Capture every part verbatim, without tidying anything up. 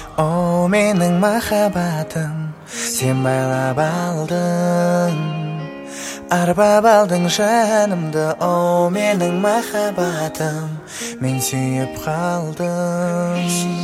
О, менің махаббатым, сен байлап алдың, арбап алдың жанымды. О, менің махаббатым, мен сүйіп қалдым.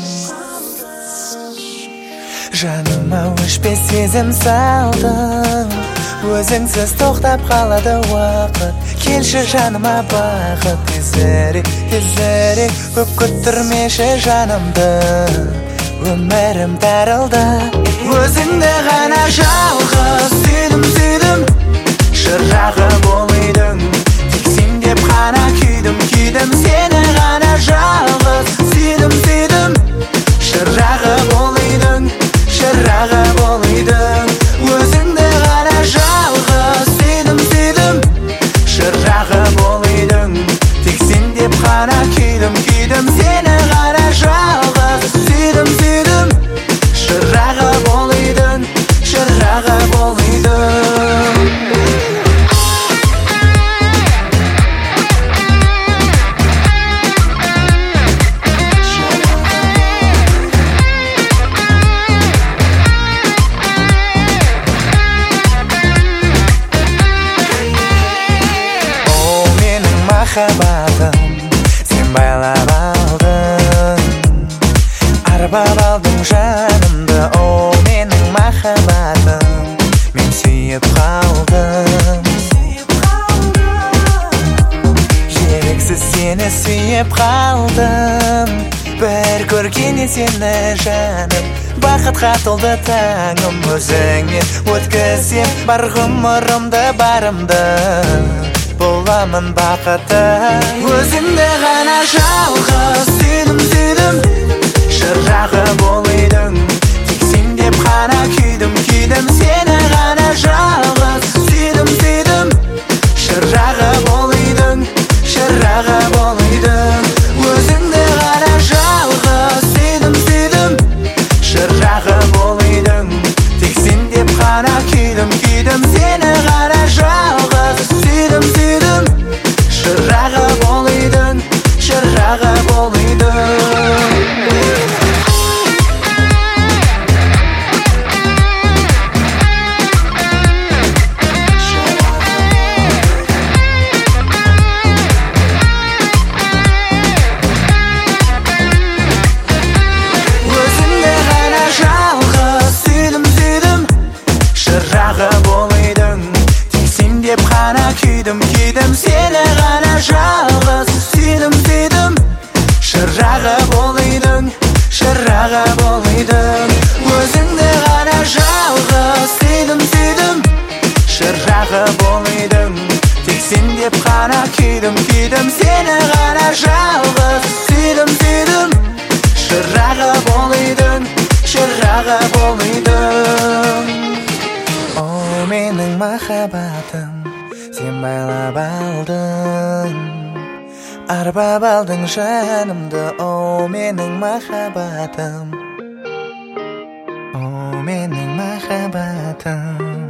Жаныма өшпес сезім салдың, өзіңсіз тоқтап қалады уақыт. Келші жаныма бақыт, тезірек, тезірек көп күттірмеші жанымды. Өмірім тарылды, өзіңді ғана жалғыз сүйдім, сүйдім. Шырағы болыйдың, тек сен деп қана күйдім, күйдім. Сені ғана жалғыз сүйдім, сүйдім. Шырағы болыйдың, шырағы болыйдың. Өзіңді ғана жалғыз сүйдім, сүйдім. Шырағы болыйдың, тек сен деп қана күйдім, күйдім. Сені ғана жалғыз сүйдім, сүйдім. Шырағы болыйдың, шырағы болыйдың. Махаббатым, сен байлап алдың, арбап алдың жанымды. О, менің махаббатым, мен сүйіп қалдым. Еріксіз сені сүйіп қалдым, бір көргеннен сені жаным. Бақытқа толды таңым, өзіңмен өткізем бар ғұмырымды, барымды. Боламын бақытты, өзіңді ғана жалғыз сүйдім, сүйдім. Шырағы болыйдың, тек сен деп қана күйдім, күйдім. Сені ғана жалғыз сүйдім, сүйдім. Шырағы болыйдың, шырағы болыйдың. Өзіңді ғана жалғыз сүйдім, сүйдім. Шырағы болыйдың, тек сен деп қана күйдім, күйдім. Сені ғана жалғыз сүйдім, сүйдім. Шырағы болыйдың, шырағы болыйдың. Өзіңді ғана жалғыз сүйдім, сүйдім. Шырағы болыйдың, тек сен деп қана күйдім, күйдім. Сені ғана жалғыз сүйдім, сүйдім. Шырағы болыйдың, шырағы болыйдың. Өзіңді ғана жалғыз сүйдім, сүйдім. Шырағы болыйдың, тек сен деп қана күйдім, күйдім. Сені ғана жалғыз сүйдім, сүйдім. Шырағы болыйдың, шырағы болыйдың. О, менің махаббатым, сен байлап алдың, арбап алдың жанымды. О, менің махаббатым, о, менің махаббатым.